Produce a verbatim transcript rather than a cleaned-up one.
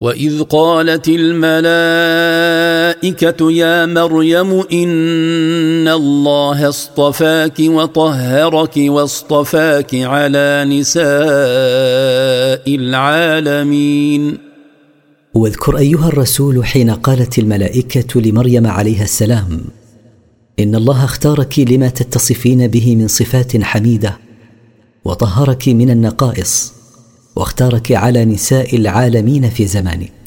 وإذ قالت الملائكة يا مريم إن الله اصطفاك وطهرك واصطفاك على نساء العالمين. واذكر أيها الرسول حين قالت الملائكة لمريم عليها السلام إن الله اختارك لما تتصفين به من صفات حميدة، وطهرك من النقائص، واختارك على نساء العالمين في زمانك.